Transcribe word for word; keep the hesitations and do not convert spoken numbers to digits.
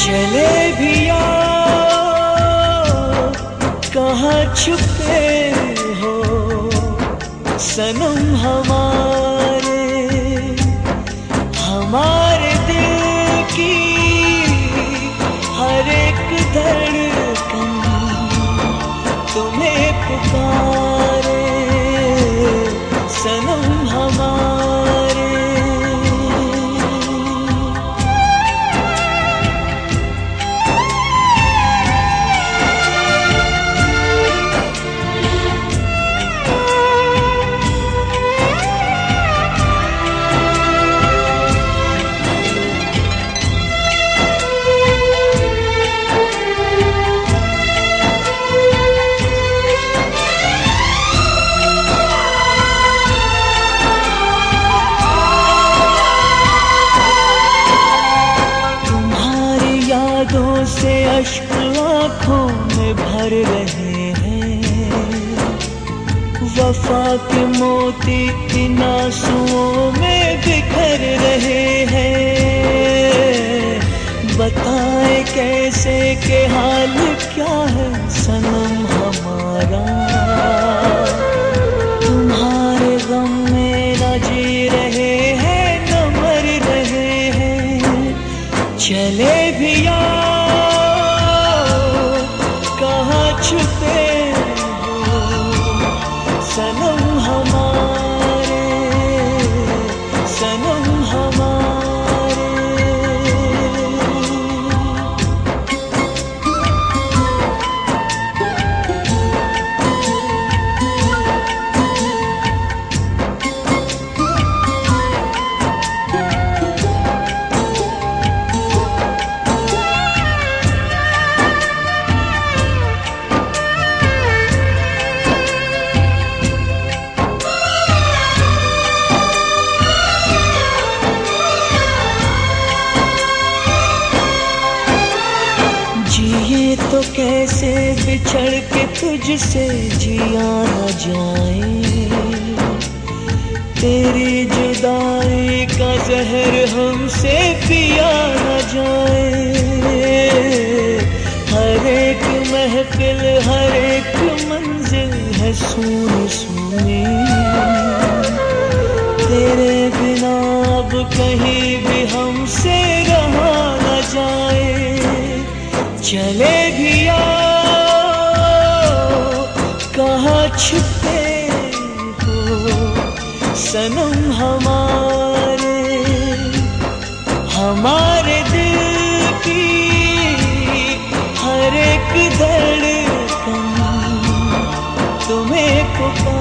चले भी आओ, कहाँ छुपे हो सनम हमारे, हमारे दिल की हर एक धड़कन तुम्हें पुकारे सनम हमारे। से अश्क आँखों में भर रहे हैं, वफा के मोती इन आंसुओं में बिखर रहे हैं। बताए कैसे के हाल क्या है सनम हमारा, तुम्हारे गम में न जी रहे हैं न मर रहे हैं। चले भी आओ, छुपे हो सनम हमारे, सनम हमारे। जिए तो कैसे बिछड़ के तुझसे जिया न जाए, तेरी जुदाई का जहर हमसे पिया न जाए। हर एक महफिल हर एक मंजिल है सूनी सूनी, तेरे बिना अब कहीं भी हमसे रहा न जाए। चले भी आओ, कहाँ छुपे हो सनम हमारे, हमारे दिल की हर एक धड़कन तुम्हें पुकार